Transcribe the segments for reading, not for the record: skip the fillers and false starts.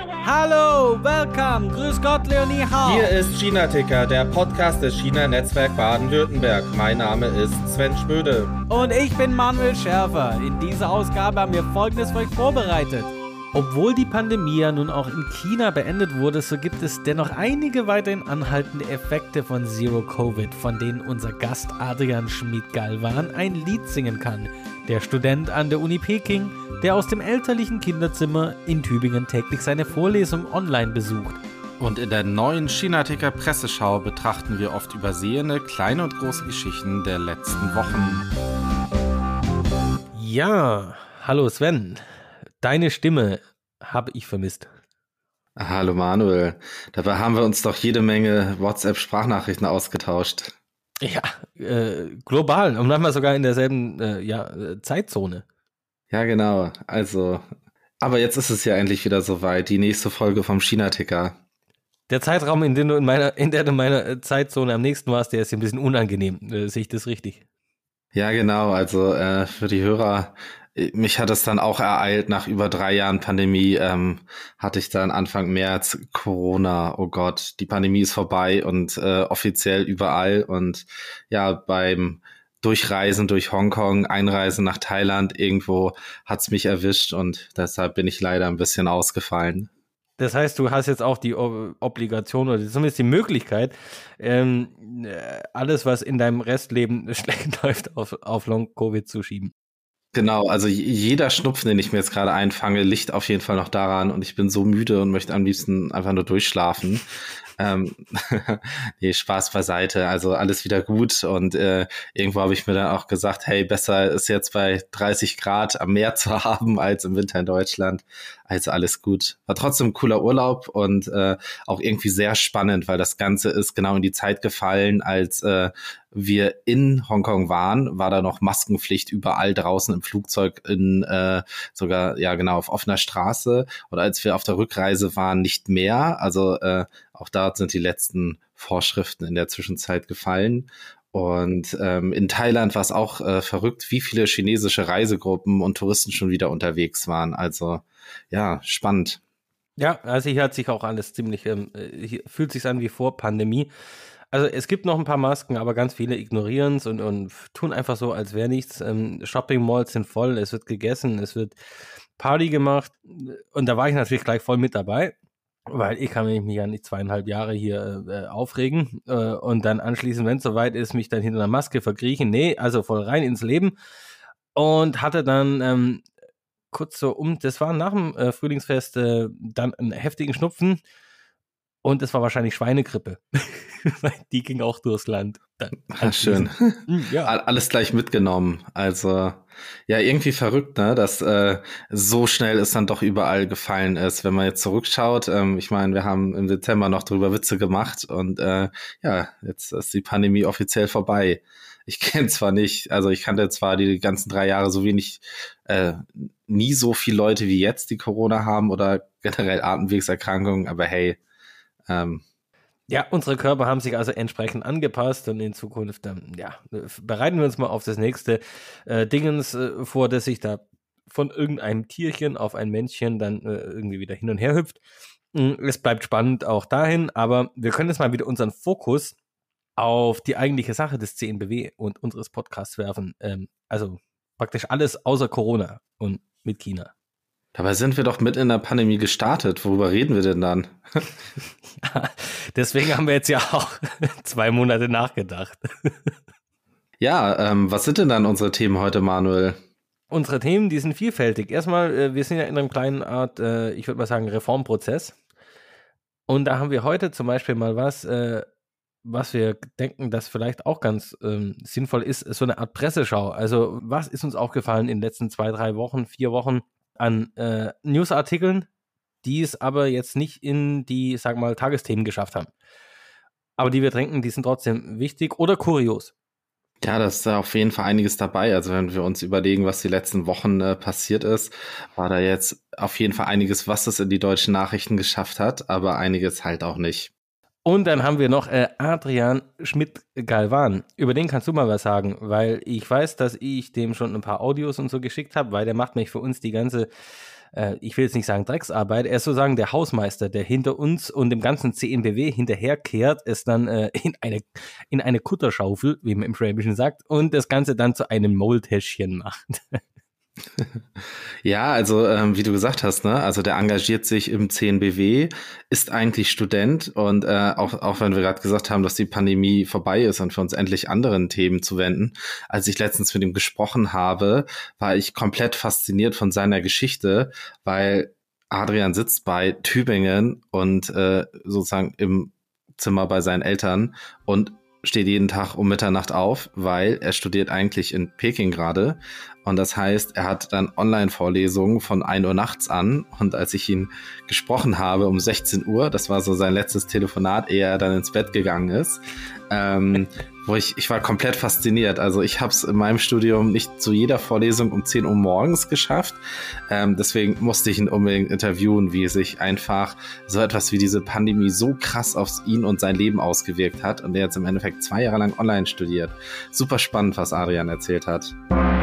Hallo, welcome, grüß Gott, Leonie Hau. Hier ist China-Ticker, der Podcast des China-Netzwerk Baden-Württemberg. Mein Name ist Sven Schmöde. Und ich bin Manuel Schärfer. In dieser Ausgabe haben wir Folgendes für euch vorbereitet. Obwohl die Pandemie ja nun auch in China beendet wurde, so gibt es dennoch einige weiterhin anhaltende Effekte von Zero Covid, von denen unser Gast Adrian Schmid-Galvan ein Lied singen kann. Der Student an der Uni Peking, der aus dem elterlichen Kinderzimmer in Tübingen täglich seine Vorlesung online besucht. Und in der neuen China-Ticker Presseschau betrachten wir oft übersehene, kleine und große Geschichten der letzten Wochen. Ja, hallo Sven. Deine Stimme habe ich vermisst. Hallo Manuel. Dabei haben wir uns doch jede Menge WhatsApp-Sprachnachrichten ausgetauscht. Ja, global und manchmal sogar in derselben Zeitzone. Ja, genau. Also, aber jetzt ist es ja endlich wieder soweit. Die nächste Folge vom China-Ticker. Der Zeitraum, in der du in meiner Zeitzone am nächsten warst, der ist ein bisschen unangenehm. Sehe ich das richtig? Ja, genau. Also für die Hörer, mich hat es dann auch ereilt, nach über 3 Jahren Pandemie hatte ich dann Anfang März Corona. Oh Gott, die Pandemie ist vorbei und offiziell überall. Und ja, beim Durchreisen durch Hongkong, Einreisen nach Thailand, irgendwo hat's mich erwischt und deshalb bin ich leider ein bisschen ausgefallen. Das heißt, du hast jetzt auch die Obligation oder zumindest die Möglichkeit, alles, was in deinem Restleben schlecht läuft, auf Long-Covid zu schieben. Genau, also jeder Schnupfen, den ich mir jetzt gerade einfange, liegt auf jeden Fall noch daran und ich bin so müde und möchte am liebsten einfach nur durchschlafen. Nee, Spaß beiseite, also alles wieder gut und irgendwo habe ich mir dann auch gesagt, hey, besser ist jetzt bei 30 Grad am Meer zu haben als im Winter in Deutschland, also alles gut. War trotzdem ein cooler Urlaub und auch irgendwie sehr spannend, weil das Ganze ist genau in die Zeit gefallen, als wir in Hongkong waren, war da noch Maskenpflicht überall draußen im Flugzeug, sogar, ja genau, auf offener Straße. Und als wir auf der Rückreise waren, nicht mehr. Also auch da sind die letzten Vorschriften in der Zwischenzeit gefallen. Und in Thailand war es auch verrückt, wie viele chinesische Reisegruppen und Touristen schon wieder unterwegs waren. Also ja, spannend. Ja, also hier hat sich auch alles ziemlich, hier fühlt sich an wie vor Pandemie. Also es gibt noch ein paar Masken, aber ganz viele ignorieren es und tun einfach so, als wäre nichts. Shopping-Malls sind voll, es wird gegessen, es wird Party gemacht und da war ich natürlich gleich voll mit dabei, weil ich kann mich ja nicht 2,5 Jahre hier aufregen und dann anschließend, wenn es soweit ist, mich dann hinter einer Maske verkriechen. Nee, also voll rein ins Leben und hatte dann kurz so das war nach dem Frühlingsfest dann einen heftigen Schnupfen. Und es war wahrscheinlich Schweinegrippe. Die ging auch durchs Land. Schön. Ja. Alles gleich mitgenommen. Also, ja, irgendwie verrückt, ne, dass so schnell es dann doch überall gefallen ist. Wenn man jetzt zurückschaut, ich meine, wir haben im Dezember noch drüber Witze gemacht und ja, jetzt ist die Pandemie offiziell vorbei. Ich kenne zwar nicht, also ich kannte zwar die ganzen 3 Jahre so wenig, nie so viele Leute wie jetzt, die Corona haben oder generell Atemwegserkrankungen, aber hey, ja, unsere Körper haben sich also entsprechend angepasst und in Zukunft, bereiten wir uns mal auf das nächste Dingens vor, dass sich da von irgendeinem Tierchen auf ein Männchen dann irgendwie wieder hin und her hüpft. Es bleibt spannend auch dahin, aber wir können jetzt mal wieder unseren Fokus auf die eigentliche Sache des CNBW und unseres Podcasts werfen. Also praktisch alles außer Corona und mit China. Dabei sind wir doch mit in der Pandemie gestartet. Worüber reden wir denn dann? Ja, deswegen haben wir jetzt ja auch 2 Monate nachgedacht. Ja, was sind denn dann unsere Themen heute, Manuel? Unsere Themen, die sind vielfältig. Erstmal, wir sind ja in einem kleinen Art, ich würde mal sagen, Reformprozess. Und da haben wir heute zum Beispiel mal was wir denken, das vielleicht auch ganz sinnvoll ist, so eine Art Presseschau. Also was ist uns aufgefallen in den letzten 2, 3 Wochen, 4 Wochen an Newsartikeln, die es aber jetzt nicht in die, sag mal, Tagesthemen geschafft haben. Aber die wir denken, die sind trotzdem wichtig oder kurios. Ja, da ist auf jeden Fall einiges dabei. Also wenn wir uns überlegen, was die letzten Wochen passiert ist, war da jetzt auf jeden Fall einiges, was es in die deutschen Nachrichten geschafft hat, aber einiges halt auch nicht. Und dann haben wir noch Adrian Schmid-Galvan. Über den kannst du mal was sagen, weil ich weiß, dass ich dem schon ein paar Audios und so geschickt habe, weil der macht mich für uns die ganze ich will jetzt nicht sagen Drecksarbeit, er ist sozusagen der Hausmeister, der hinter uns und dem ganzen CNBW hinterherkehrt, es dann in eine Kutterschaufel, wie man im Schwäbischen sagt, und das Ganze dann zu einem Maultäschchen macht. Ja, also wie du gesagt hast, ne, also der engagiert sich im CNBW, ist eigentlich Student und auch wenn wir gerade gesagt haben, dass die Pandemie vorbei ist und für uns endlich anderen Themen zu wenden, als ich letztens mit ihm gesprochen habe, war ich komplett fasziniert von seiner Geschichte, weil Adrian sitzt bei Tübingen und sozusagen im Zimmer bei seinen Eltern und steht jeden Tag um Mitternacht auf, weil er studiert eigentlich in Peking gerade. Und das heißt, er hat dann Online-Vorlesungen von 1 Uhr nachts an. Und als ich ihn gesprochen habe um 16 Uhr, das war so sein letztes Telefonat, ehe er dann ins Bett gegangen ist, wo ich war komplett fasziniert. Also ich habe es in meinem Studium nicht zu jeder Vorlesung um 10 Uhr morgens geschafft. Deswegen musste ich ihn unbedingt interviewen, wie sich einfach so etwas wie diese Pandemie so krass auf ihn und sein Leben ausgewirkt hat und der jetzt im Endeffekt 2 Jahre lang online studiert. Super spannend, was Adrian erzählt hat.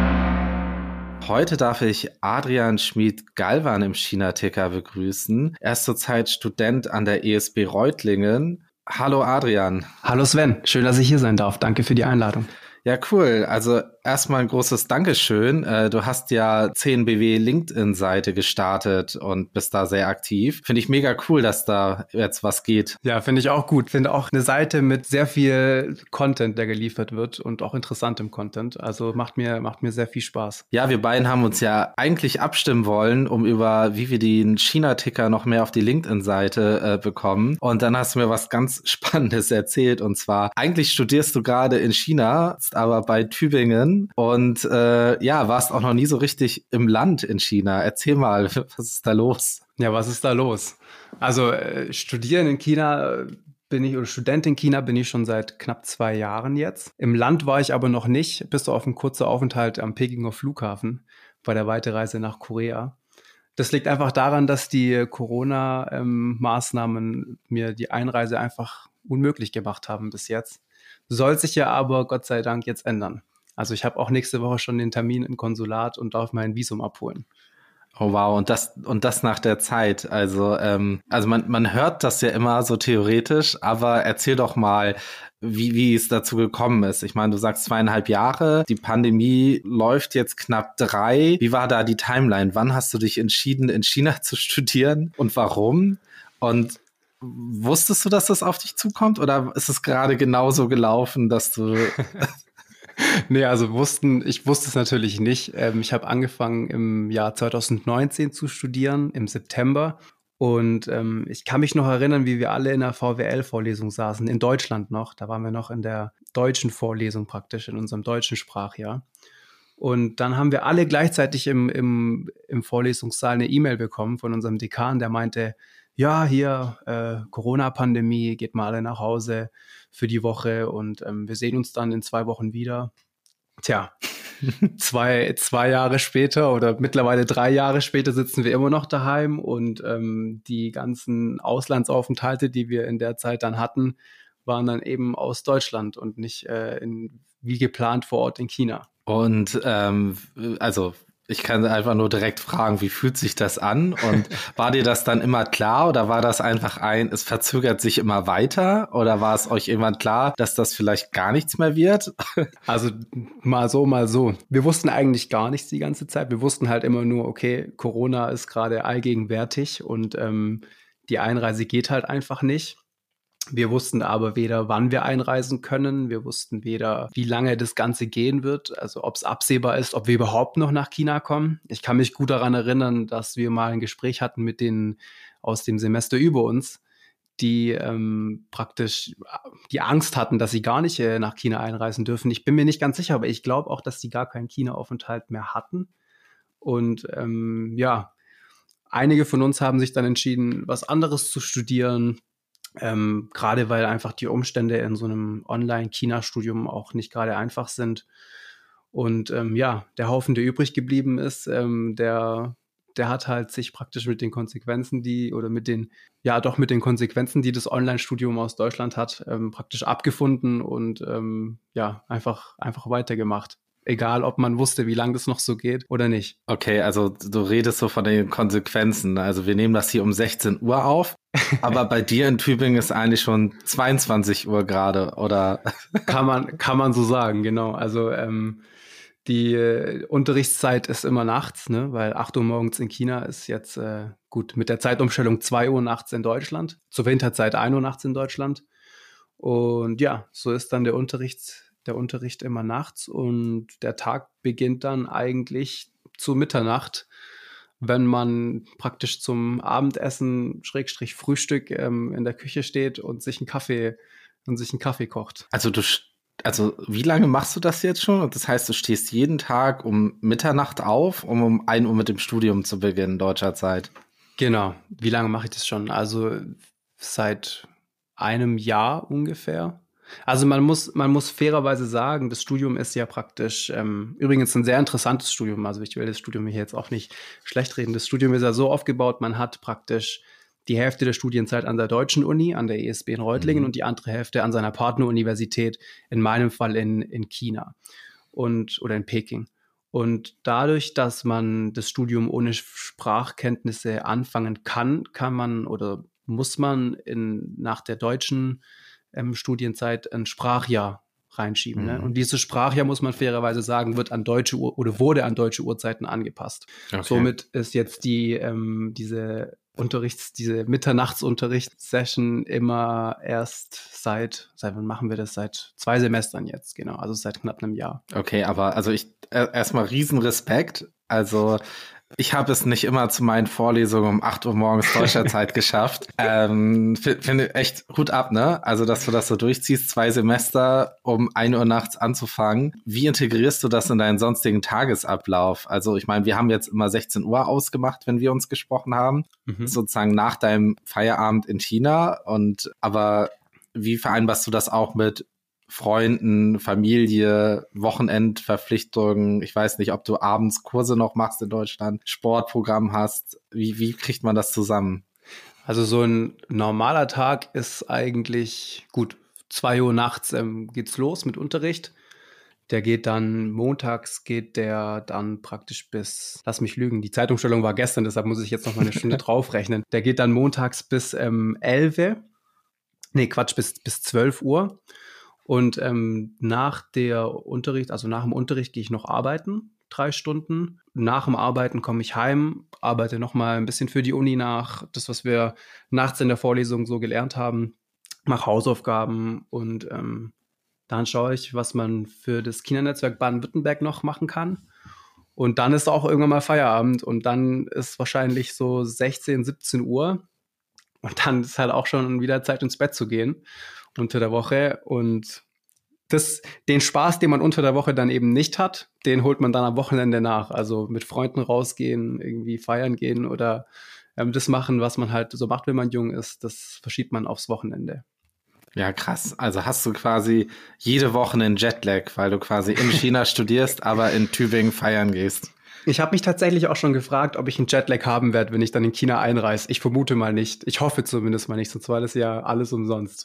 Heute darf ich Adrian Schmid-Galvan im China-Ticker begrüßen. Er ist zurzeit Student an der ESB Reutlingen. Hallo Adrian. Hallo Sven, schön, dass ich hier sein darf. Danke für die Einladung. Ja, cool. Also erstmal ein großes Dankeschön. Du hast ja CNBW LinkedIn-Seite gestartet und bist da sehr aktiv. Finde ich mega cool, dass da jetzt was geht. Ja, finde ich auch gut. Finde auch eine Seite mit sehr viel Content, der geliefert wird und auch interessantem Content. Also macht mir sehr viel Spaß. Ja, wir beiden haben uns ja eigentlich abstimmen wollen, wie wir den China-Ticker noch mehr auf die LinkedIn-Seite bekommen. Und dann hast du mir was ganz Spannendes erzählt. Und zwar, eigentlich studierst du gerade in China, aber bei Tübingen und warst auch noch nie so richtig im Land in China. Erzähl mal, was ist da los? Ja, was ist da los? Also studieren in China oder Student in China bin ich schon seit knapp 2 Jahren jetzt. Im Land war ich aber noch nicht, bis auf einen kurzen Aufenthalt am Pekinger Flughafen bei der Weiterreise nach Korea. Das liegt einfach daran, dass die Corona-Maßnahmen mir die Einreise einfach unmöglich gemacht haben bis jetzt. Soll sich ja aber Gott sei Dank jetzt ändern. Also ich habe auch nächste Woche schon den Termin im Konsulat und darf mein Visum abholen. Oh wow, und das nach der Zeit. Also man hört das ja immer so theoretisch, aber erzähl doch mal, wie es dazu gekommen ist. Ich meine, du sagst 2,5 Jahre, die Pandemie läuft jetzt knapp 3. Wie war da die Timeline? Wann hast du dich entschieden, in China zu studieren und warum? Und wusstest du, dass das auf dich zukommt oder ist es gerade genauso gelaufen, dass du... Nee, also ich wusste es natürlich nicht. Ich habe angefangen im Jahr 2019 zu studieren, im September. Und ich kann mich noch erinnern, wie wir alle in der VWL-Vorlesung saßen, in Deutschland noch. Da waren wir noch in der deutschen Vorlesung praktisch, in unserem deutschen Sprachjahr. Und dann haben wir alle gleichzeitig im Vorlesungssaal eine E-Mail bekommen von unserem Dekan, der meinte, ja, hier, Corona-Pandemie, geht mal alle nach Hause für die Woche und wir sehen uns dann in 2 Wochen wieder. Tja, zwei Jahre später oder mittlerweile 3 Jahre später sitzen wir immer noch daheim und die ganzen Auslandsaufenthalte, die wir in der Zeit dann hatten, waren dann eben aus Deutschland und nicht wie geplant vor Ort in China. Und ich kann einfach nur direkt fragen, wie fühlt sich das an? Und war dir das dann immer klar oder war das einfach es verzögert sich immer weiter? Oder war es euch irgendwann klar, dass das vielleicht gar nichts mehr wird? Also mal so, mal so. Wir wussten eigentlich gar nichts die ganze Zeit. Wir wussten halt immer nur, okay, Corona ist gerade allgegenwärtig und die Einreise geht halt einfach nicht. Wir wussten aber weder, wann wir einreisen können. Wir wussten weder, wie lange das Ganze gehen wird. Also ob es absehbar ist, ob wir überhaupt noch nach China kommen. Ich kann mich gut daran erinnern, dass wir mal ein Gespräch hatten mit denen aus dem Semester über uns, die praktisch die Angst hatten, dass sie gar nicht nach China einreisen dürfen. Ich bin mir nicht ganz sicher, aber ich glaube auch, dass die gar keinen China-Aufenthalt mehr hatten. Und einige von uns haben sich dann entschieden, was anderes zu studieren. Gerade weil einfach die Umstände in so einem Online-China-Studium auch nicht gerade einfach sind. Und der Haufen, der übrig geblieben ist, der hat halt sich praktisch mit den Konsequenzen, mit den Konsequenzen, die das Online-Studium aus Deutschland hat, praktisch abgefunden und einfach weitergemacht. Egal, ob man wusste, wie lange das noch so geht oder nicht. Okay, also du redest so von den Konsequenzen. Also wir nehmen das hier um 16 Uhr auf, aber bei dir in Tübingen ist eigentlich schon 22 Uhr gerade, oder? Kann man so sagen, genau. Also die Unterrichtszeit ist immer nachts, ne? Weil 8 Uhr morgens in China ist jetzt gut mit der Zeitumstellung 2 Uhr nachts in Deutschland, zur Winterzeit 1 Uhr nachts in Deutschland. Und ja, so ist dann der Unterricht immer nachts und der Tag beginnt dann eigentlich zu Mitternacht, wenn man praktisch zum Abendessen Schrägstrich Frühstück in der Küche steht und sich einen Kaffee kocht. Also wie lange machst du das jetzt schon? Und das heißt, du stehst jeden Tag um Mitternacht auf, um 1 Uhr mit dem Studium zu beginnen, deutscher Zeit. Genau. Wie lange mache ich das schon? Also seit einem Jahr ungefähr. Also man muss fairerweise sagen, das Studium ist ja praktisch übrigens ein sehr interessantes Studium. Also ich will das Studium hier jetzt auch nicht schlecht reden. Das Studium ist ja so aufgebaut, man hat praktisch die Hälfte der Studienzeit an der deutschen Uni, an der ESB in Reutlingen und die andere Hälfte an seiner Partneruniversität, in meinem Fall in China oder in Peking. Und dadurch, dass man das Studium ohne Sprachkenntnisse anfangen kann man oder muss man nach der deutschen Studienzeit ein Sprachjahr reinschieben. Ne? Und dieses Sprachjahr, muss man fairerweise sagen, wurde an deutsche Uhrzeiten angepasst. Okay. Somit ist jetzt diese Mitternachtsunterrichtssession immer erst seit wann machen wir das? Seit 2 Semestern jetzt, genau, also seit knapp einem Jahr. Okay, aber also erstmal Riesenrespekt. Also ich habe es nicht immer zu meinen Vorlesungen um 8 Uhr morgens deutscher Zeit geschafft. Finde echt Hut ab, ne? Also, dass du das so durchziehst, 2 Semester, um 1 Uhr nachts anzufangen. Wie integrierst du das in deinen sonstigen Tagesablauf? Also, ich meine, wir haben jetzt immer 16 Uhr ausgemacht, wenn wir uns gesprochen haben. Sozusagen nach deinem Feierabend in China. Aber wie vereinbarst du das auch mit Freunden, Familie, Wochenendverpflichtungen? Ich weiß nicht, ob du abends Kurse noch machst in Deutschland, Sportprogramm hast. Wie kriegt man das zusammen? Also so ein normaler Tag ist eigentlich gut. 2 Uhr nachts geht's los mit Unterricht. Montags geht der dann praktisch lass mich lügen, die Zeitumstellung war gestern, deshalb muss ich jetzt noch mal eine Stunde draufrechnen. Der geht dann montags bis 11. bis 12 Uhr. Und nach dem Unterricht gehe ich noch arbeiten, 3 Stunden. Nach dem Arbeiten komme ich heim, arbeite noch mal ein bisschen für die Uni nach, das, was wir nachts in der Vorlesung so gelernt haben, mache Hausaufgaben und dann schaue ich, was man für das China-Netzwerk Baden-Württemberg noch machen kann. Und dann ist auch irgendwann mal Feierabend und dann ist wahrscheinlich so 16, 17 Uhr. Und dann ist halt auch schon wieder Zeit, ins Bett zu gehen unter der Woche. Und den Spaß, den man unter der Woche dann eben nicht hat, den holt man dann am Wochenende nach. Also mit Freunden rausgehen, irgendwie feiern gehen oder das machen, was man halt so macht, wenn man jung ist. Das verschiebt man aufs Wochenende. Ja, krass. Also hast du quasi jede Woche einen Jetlag, weil du quasi in China studierst, aber in Tübingen feiern gehst. Ich habe mich tatsächlich auch schon gefragt, ob ich einen Jetlag haben werde, wenn ich dann in China einreise. Ich vermute mal nicht. Ich hoffe zumindest mal nicht, sonst war das ja alles umsonst.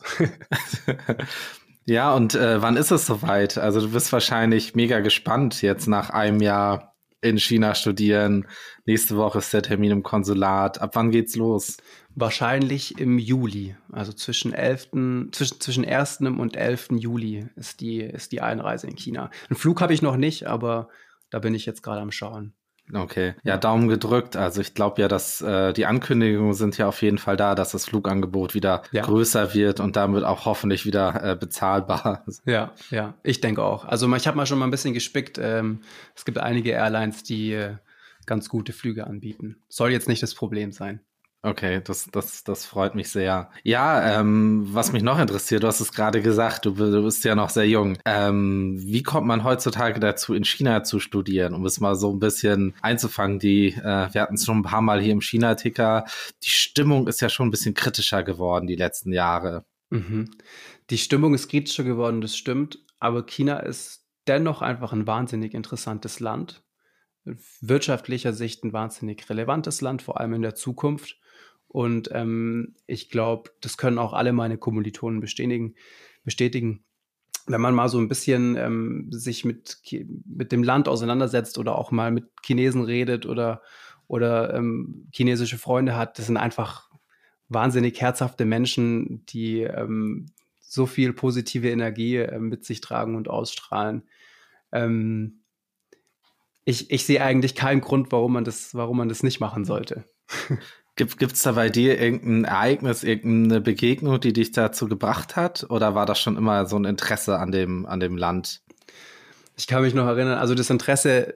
Ja, und wann ist es soweit? Also du bist wahrscheinlich mega gespannt jetzt nach einem Jahr in China studieren. Nächste Woche ist der Termin im Konsulat. Ab wann geht's los? Wahrscheinlich im Juli. Also zwischen 1. und 11. Juli ist die Einreise in China. Einen Flug habe ich noch nicht, aber da bin ich jetzt gerade am Schauen. Okay, ja, Daumen gedrückt. Also ich glaube ja, dass die Ankündigungen sind ja auf jeden Fall da, dass das Flugangebot wieder größer wird und damit auch hoffentlich wieder bezahlbar. Ja, ich denke auch. Also ich habe mal schon mal ein bisschen gespickt. Es gibt einige Airlines, die ganz gute Flüge anbieten. Soll jetzt nicht das Problem sein. Okay, das freut mich sehr. Ja, was mich noch interessiert, du hast es gerade gesagt, du bist ja noch sehr jung. Wie kommt man heutzutage dazu, in China zu studieren, um es mal so ein bisschen einzufangen? Wir hatten es schon ein paar Mal hier im China-Ticker. Die Stimmung ist ja schon ein bisschen kritischer geworden die letzten Jahre. Die Stimmung ist kritischer geworden, das stimmt. Aber China ist dennoch einfach ein wahnsinnig interessantes Land. Wirtschaftlicher Sicht ein wahnsinnig relevantes Land, vor allem in der Zukunft. Und ich glaube, das können auch alle meine Kommilitonen bestätigen. wenn man mal so ein bisschen sich mit dem Land auseinandersetzt oder auch mal mit Chinesen redet oder chinesische Freunde hat, das sind einfach wahnsinnig herzhafte Menschen, die so viel positive Energie mit sich tragen und ausstrahlen. Ähm, ich sehe eigentlich keinen Grund, warum man das nicht machen sollte. Gibt's da bei dir irgendein Ereignis, irgendeine Begegnung, die dich dazu gebracht hat? Oder war das schon immer so ein Interesse an dem Land? Ich kann mich noch erinnern, also das Interesse,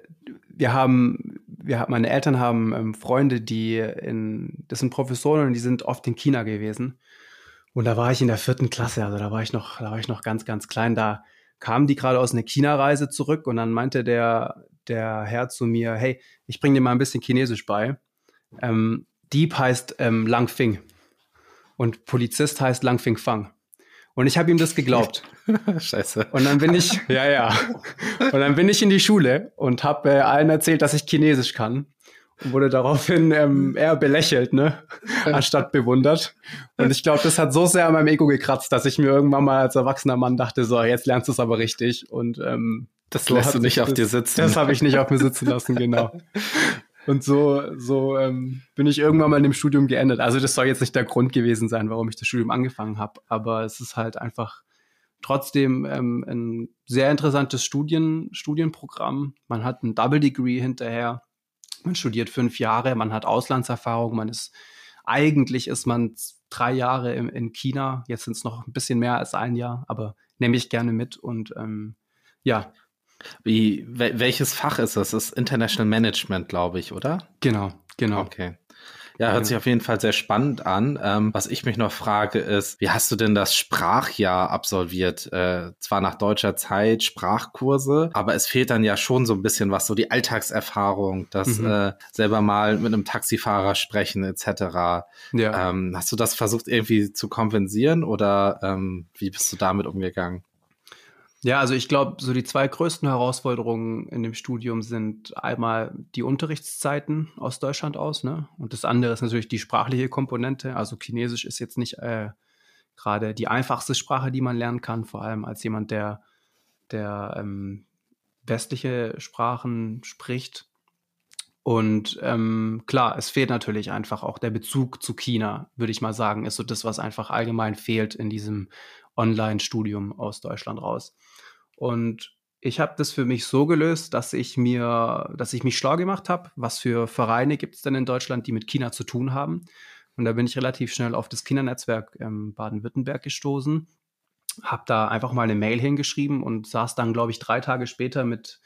meine Eltern haben Freunde, das sind Professoren und die sind oft in China gewesen. Und da war ich in der 4. Klasse, also da war ich noch ganz, ganz klein. Da kamen die gerade aus einer China-Reise zurück und dann meinte der Herr zu mir, hey, ich bringe dir mal ein bisschen Chinesisch bei. Dieb heißt Lang Fing und Polizist heißt Lang Fing Fang. Und ich habe ihm das geglaubt. Scheiße. Und dann bin ich, Und dann bin ich in die Schule und habe allen erzählt, dass ich Chinesisch kann. Und wurde daraufhin eher belächelt, ne? Anstatt bewundert. Und ich glaube, das hat so sehr an meinem Ego gekratzt, dass ich mir irgendwann mal als erwachsener Mann dachte, so, jetzt lernst du es aber richtig. Und das lässt du nicht auf dir sitzen. Das habe ich nicht auf mir sitzen lassen, genau. Und so bin ich irgendwann mal in dem Studium geendet. Also das soll jetzt nicht der Grund gewesen sein, warum ich das Studium angefangen habe. Aber es ist halt einfach trotzdem ein sehr interessantes Studienprogramm. Man hat ein Double Degree hinterher. Man studiert 5 Jahre, man hat Auslandserfahrung. Eigentlich ist man 3 Jahre in China. Jetzt sind es noch ein bisschen mehr als 1 Jahr, aber nehme ich gerne mit. Und ja. Welches Fach ist das? Das ist International Management, glaube ich, oder? Genau. Okay. Ja, hört sich auf jeden Fall sehr spannend an. Was ich mich noch frage ist, wie hast du denn das Sprachjahr absolviert? Zwar nach deutscher Zeit Sprachkurse, aber es fehlt dann ja schon so ein bisschen was, so die Alltagserfahrung, das selber mal mit einem Taxifahrer sprechen etc. Ja. Hast du das versucht irgendwie zu kompensieren oder wie bist du damit umgegangen? Ja, also ich glaube, so die 2 größten Herausforderungen in dem Studium sind einmal die Unterrichtszeiten aus Deutschland aus, ne? Und das andere ist natürlich die sprachliche Komponente. Also Chinesisch ist jetzt nicht gerade die einfachste Sprache, die man lernen kann, vor allem als jemand, der westliche Sprachen spricht. Und klar, es fehlt natürlich einfach auch der Bezug zu China, würde ich mal sagen, ist so das, was einfach allgemein fehlt in diesem Online-Studium aus Deutschland raus. Und ich habe das für mich so gelöst, dass ich mich schlau gemacht habe, was für Vereine gibt es denn in Deutschland, die mit China zu tun haben. Und da bin ich relativ schnell auf das Kindernetzwerk Baden-Württemberg gestoßen, habe da einfach mal eine Mail hingeschrieben und saß dann, glaube ich, 3 Tage später mit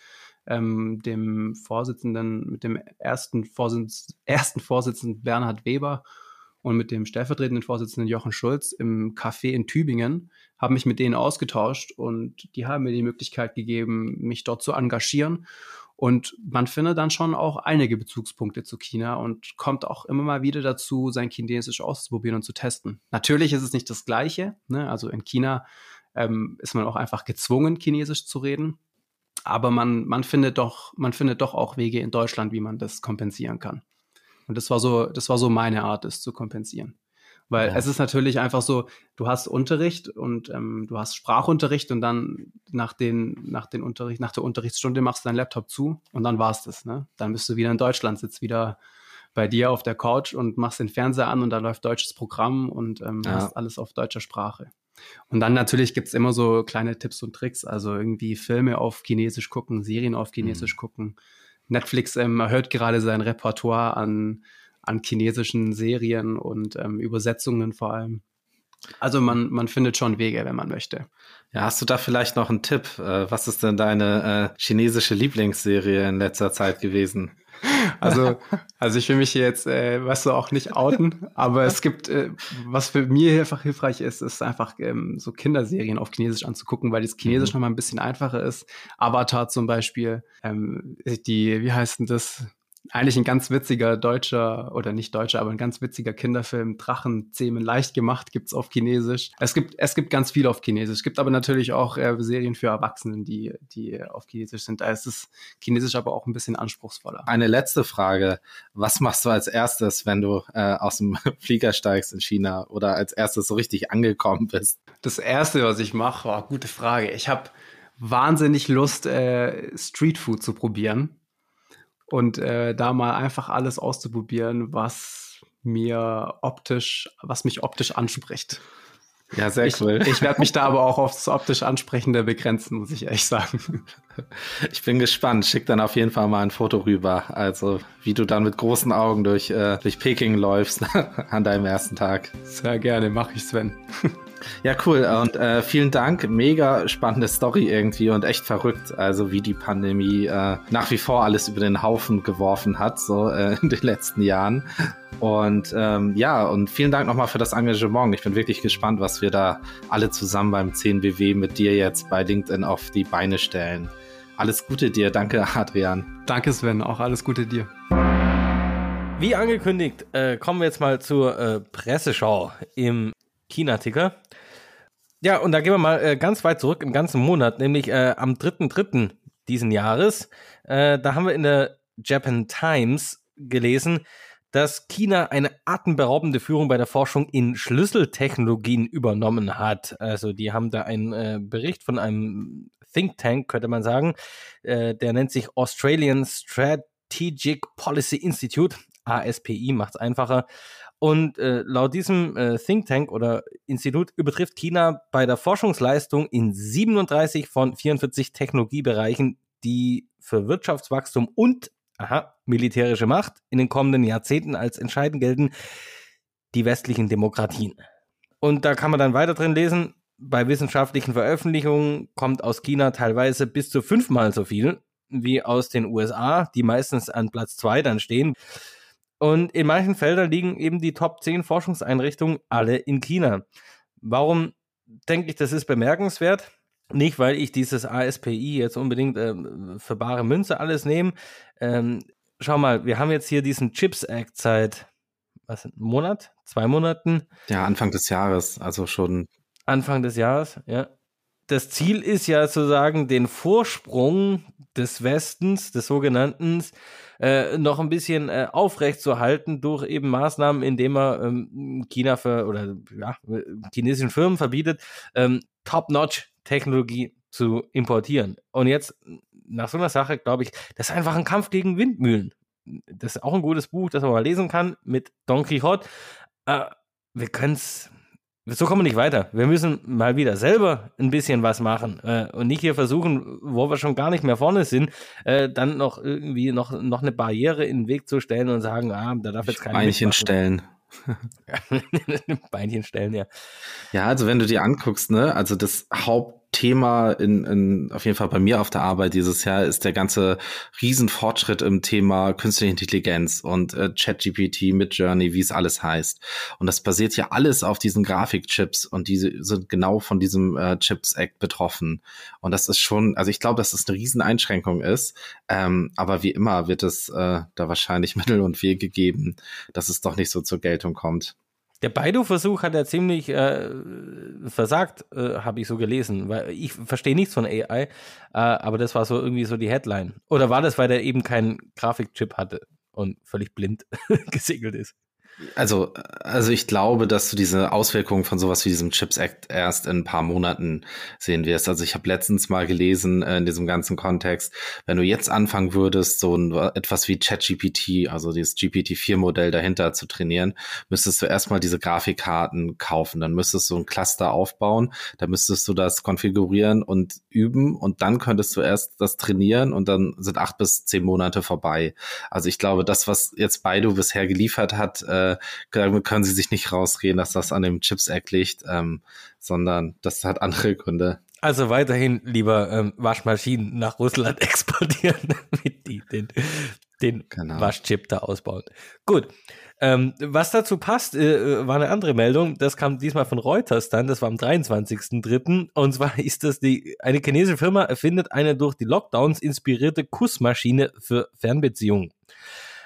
dem Vorsitzenden, mit dem ersten Vorsitzenden Bernhard Weber und mit dem stellvertretenden Vorsitzenden Jochen Schulz im Café in Tübingen, habe mich mit denen ausgetauscht und die haben mir die Möglichkeit gegeben, mich dort zu engagieren. Und man findet dann schon auch einige Bezugspunkte zu China und kommt auch immer mal wieder dazu, sein Chinesisch auszuprobieren und zu testen. Natürlich ist es nicht das Gleiche, ne? Also in China ist man auch einfach gezwungen, Chinesisch zu reden. Aber man findet doch auch Wege in Deutschland, wie man das kompensieren kann. Und das war so meine Art, es zu kompensieren. Weil es ist natürlich einfach so, du hast Unterricht und du hast Sprachunterricht und dann nach der Unterrichtsstunde machst du deinen Laptop zu und dann war's das, ne? Dann bist du wieder in Deutschland, sitzt wieder bei dir auf der Couch und machst den Fernseher an und da läuft deutsches Programm und hast alles auf deutscher Sprache. Und dann natürlich gibt's immer so kleine Tipps und Tricks, also irgendwie Filme auf Chinesisch gucken, Serien auf Chinesisch gucken. Netflix erhöht gerade sein Repertoire an chinesischen Serien und Übersetzungen vor allem. Also man findet schon Wege, wenn man möchte. Ja, hast du da vielleicht noch einen Tipp? Was ist denn deine chinesische Lieblingsserie in letzter Zeit gewesen? Also ich will mich hier jetzt, auch nicht outen, aber es gibt, was für mich einfach hilfreich ist einfach so Kinderserien auf Chinesisch anzugucken, weil das Chinesisch nochmal ein bisschen einfacher ist. Avatar zum Beispiel, wie heißt denn das? Eigentlich ein ganz witziger deutscher, oder nicht deutscher, aber ein ganz witziger Kinderfilm, Drachenzähmen leicht gemacht, gibt's auf Chinesisch. Es gibt ganz viel auf Chinesisch. Es gibt aber natürlich auch Serien für Erwachsenen, die auf Chinesisch sind. Da ist das Chinesisch aber auch ein bisschen anspruchsvoller. Eine letzte Frage. Was machst du als erstes, wenn du aus dem Flieger steigst in China oder als erstes so richtig angekommen bist? Das Erste, was ich mache, gute Frage. Ich habe wahnsinnig Lust, Streetfood zu probieren. Und da mal einfach alles auszuprobieren, was mich optisch anspricht. Ja, sehr cool. Ich werde mich da aber auch aufs optisch Ansprechende begrenzen, muss ich ehrlich sagen. Ich bin gespannt. Schick dann auf jeden Fall mal ein Foto rüber. Also, wie du dann mit großen Augen durch Peking läufst an deinem ersten Tag. Sehr gerne, mache ich, Sven. Ja, cool. Und vielen Dank. Mega spannende Story irgendwie und echt verrückt. Also wie die Pandemie nach wie vor alles über den Haufen geworfen hat, so in den letzten Jahren. Und und vielen Dank nochmal für das Engagement. Ich bin wirklich gespannt, was wir da alle zusammen beim 10BW mit dir jetzt bei LinkedIn auf die Beine stellen. Alles Gute dir. Danke, Adrian. Danke, Sven. Auch alles Gute dir. Wie angekündigt, kommen wir jetzt mal zur Presseschau im China-Ticker. Ja, und da gehen wir mal ganz weit zurück im ganzen Monat, nämlich am 3.3. diesen Jahres. Da haben wir in der Japan Times gelesen, dass China eine atemberaubende Führung bei der Forschung in Schlüsseltechnologien übernommen hat. Also die haben da einen Bericht von einem Think Tank, könnte man sagen, der nennt sich Australian Strategic Policy Institute, ASPI, macht's einfacher. Und laut diesem Think Tank oder Institut übertrifft China bei der Forschungsleistung in 37 von 44 Technologiebereichen, die für Wirtschaftswachstum und militärische Macht in den kommenden Jahrzehnten als entscheidend gelten, die westlichen Demokratien. Und da kann man dann weiter drin lesen, bei wissenschaftlichen Veröffentlichungen kommt aus China teilweise bis zu 5-mal so viel wie aus den USA, die meistens an Platz 2 dann stehen. Und in manchen Feldern liegen eben die Top 10 Forschungseinrichtungen alle in China. Warum denke ich, das ist bemerkenswert? Nicht, weil ich dieses ASPI jetzt unbedingt für bare Münze alles nehme. Schau mal, wir haben jetzt hier diesen Chips Act seit, einem Monat? 2 Monaten? Ja, Anfang des Jahres, also schon. Anfang des Jahres, ja. Das Ziel ist ja sozusagen, den Vorsprung des Westens, des sogenannten, noch ein bisschen aufrecht zu halten durch eben Maßnahmen, indem man China chinesischen Firmen verbietet, Top-Notch-Technologie zu importieren. Und jetzt, nach so einer Sache, glaube ich, das ist einfach ein Kampf gegen Windmühlen. Das ist auch ein gutes Buch, das man mal lesen kann, mit Don Quixote. Wir können es... So kommen wir nicht weiter. Wir müssen mal wieder selber ein bisschen was machen und nicht hier versuchen, wo wir schon gar nicht mehr vorne sind, dann noch irgendwie noch eine Barriere in den Weg zu stellen und sagen, da darf jetzt keiner Beinchen stellen. Beinchen stellen, ja. Ja, also wenn du dir anguckst, ne, also das Hauptthema auf jeden Fall bei mir auf der Arbeit dieses Jahr ist der ganze Riesenfortschritt im Thema künstliche Intelligenz und ChatGPT, Midjourney, wie es alles heißt. Und das basiert ja alles auf diesen Grafikchips und diese sind genau von diesem Chips Act betroffen. Und das ist schon, also ich glaube, dass das eine Rieseneinschränkung ist, aber wie immer wird es da wahrscheinlich Mittel und Wege geben, dass es doch nicht so zur Geltung kommt. Der Baidu-Versuch hat ja ziemlich versagt, habe ich so gelesen, weil ich verstehe nichts von AI, aber das war so irgendwie so die Headline. Oder war das, weil der eben keinen Grafikchip hatte und völlig blind gesegelt ist? Also ich glaube, dass du diese Auswirkungen von sowas wie diesem Chips Act erst in ein paar Monaten sehen wirst. Also ich habe letztens mal gelesen in diesem ganzen Kontext, wenn du jetzt anfangen würdest, so etwas wie ChatGPT, also dieses GPT-4-Modell dahinter zu trainieren, müsstest du erstmal diese Grafikkarten kaufen. Dann müsstest du ein Cluster aufbauen, dann müsstest du das konfigurieren und üben und dann könntest du erst das trainieren und dann sind 8 bis 10 Monate vorbei. Also ich glaube, das, was jetzt Baidu bisher geliefert hat, können sie sich nicht rausreden, dass das an dem Chips Act liegt, sondern das hat andere Gründe. Also weiterhin lieber Waschmaschinen nach Russland exportieren, damit die den Waschchip da ausbauen. Gut, was dazu passt, war eine andere Meldung, das kam diesmal von Reuters dann, das war am 23.03. Und zwar ist das eine chinesische Firma erfindet eine durch die Lockdowns inspirierte Kussmaschine für Fernbeziehungen.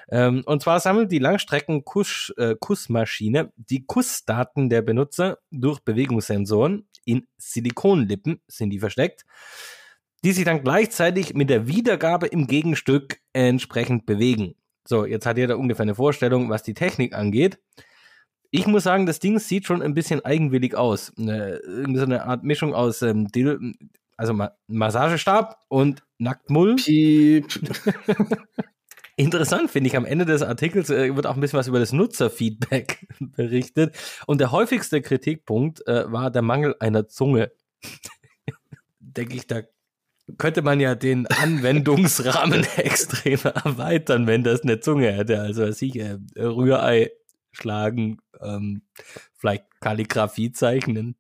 Und zwar sammelt die Langstrecken-Kussmaschine die Kussdaten der Benutzer durch Bewegungssensoren in Silikonlippen, sind die versteckt, die sich dann gleichzeitig mit der Wiedergabe im Gegenstück entsprechend bewegen. So, jetzt hat jeder ungefähr eine Vorstellung, was die Technik angeht. Ich muss sagen, das Ding sieht schon ein bisschen eigenwillig aus. Irgendwie so eine Art Mischung aus Massagestab und Nacktmull. Piep. Interessant finde ich, am Ende des Artikels wird auch ein bisschen was über das Nutzerfeedback berichtet. Und der häufigste Kritikpunkt war der Mangel einer Zunge. Denke ich, da könnte man ja den Anwendungsrahmen extrem erweitern, wenn das eine Zunge hätte. Also Rührei schlagen, vielleicht Kalligrafie zeichnen.